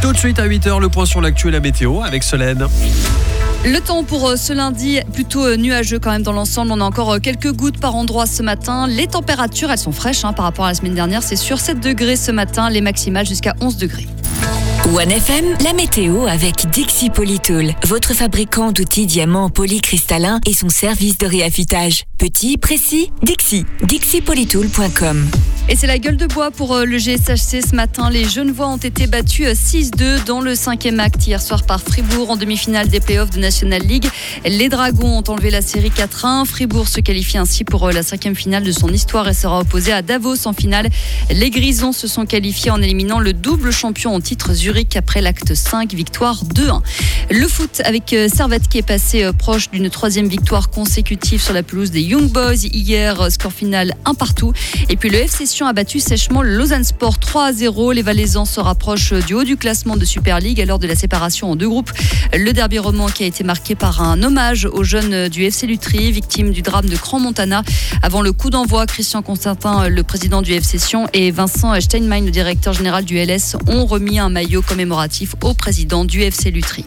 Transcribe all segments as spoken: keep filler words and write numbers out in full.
Tout de suite à huit heures, le point sur l'actu et la météo avec Solène. Le temps pour ce lundi, plutôt nuageux quand même dans l'ensemble. On a encore quelques gouttes par endroit ce matin. Les températures, elles sont fraîches hein, par rapport à la semaine dernière. C'est sûr, sept degrés ce matin, les maximales jusqu'à onze degrés. One F M, la météo avec Dixi Polytool, votre fabricant d'outils diamants polycristallins et son service de réaffûtage. Petit, précis, Dixi. dixi polytool point com. Et c'est la gueule de bois pour le G S H C ce matin. Les Genevois ont été battus six deux dans le cinquième acte hier soir par Fribourg en demi-finale des playoffs de National League. Les Dragons ont enlevé la série quatre un. Fribourg se qualifie ainsi pour la cinquième finale de son histoire et sera opposé à Davos en finale. Les Grisons se sont qualifiés en éliminant le double champion en titre Zurich après l'acte cinq, victoire deux un. Le foot avec Servette qui est passé proche d'une troisième victoire consécutive sur la pelouse des Young Boys. Hier, score final un partout. Et puis le F C Sion a battu sèchement le Lausanne Sport trois à zéro. Les Valaisans se rapprochent du haut du classement de Super League à l'heure de la séparation en deux groupes. Le derby roman qui a été marqué par un hommage aux jeunes du F C Lutry, victimes du drame de Crans-Montana. Avant le coup d'envoi, Christian Constantin, le président du F C Sion, et Vincent Steinmein, le directeur général du L S, ont remis un maillot commémoratif au président du F C Lutry.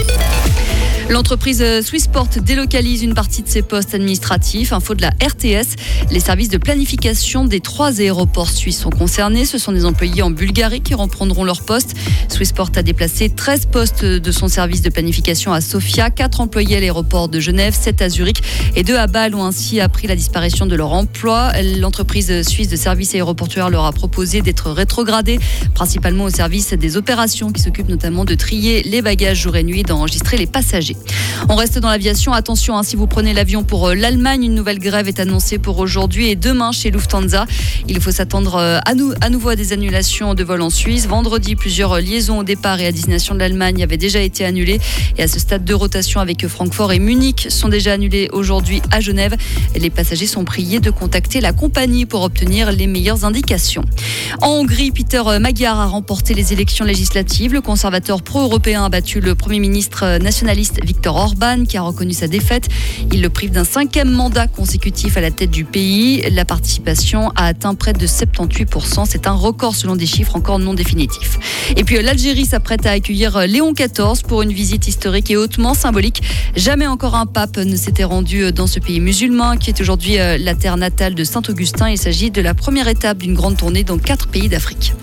L'entreprise Swissport délocalise une partie de ses postes administratifs. Info de la R T S. Les services de planification des trois aéroports suisses sont concernés. Ce sont des employés en Bulgarie qui reprendront leur poste. Swissport a déplacé treize postes de son service de planification à Sofia, quatre employés à l'aéroport de Genève, sept à Zurich et deux à Bâle ont ainsi appris la disparition de leur emploi. L'entreprise suisse de services aéroportuaires leur a proposé d'être rétrogradée, principalement au service des opérations qui s'occupent notamment de trier les bagages jour et nuit et d'enregistrer les passagers. On reste dans l'aviation. Attention, hein, si vous prenez l'avion pour l'Allemagne, une nouvelle grève est annoncée pour aujourd'hui et demain chez Lufthansa. Il faut s'attendre à, nou- à nouveau à des annulations de vols en Suisse. Vendredi, plusieurs liaisons au départ et à destination de l'Allemagne avaient déjà été annulées. Et à ce stade de rotation avec Francfort et Munich sont déjà annulées aujourd'hui à Genève. Les passagers sont priés de contacter la compagnie pour obtenir les meilleures indications. En Hongrie, Peter Magyar a remporté les élections législatives. Le conservateur pro-européen a battu le Premier ministre nationaliste Viktor Orban qui a reconnu sa défaite. Il le prive d'un cinquième mandat consécutif à la tête du pays. La participation a atteint près de soixante-dix-huit pour cent. C'est un record selon des chiffres encore non définitifs. Et puis l'Algérie s'apprête à accueillir Léon quatorze pour une visite historique et hautement symbolique. Jamais encore un pape ne s'était rendu dans ce pays musulman qui est aujourd'hui la terre natale de Saint-Augustin. Il s'agit de la première étape d'une grande tournée dans quatre pays d'Afrique.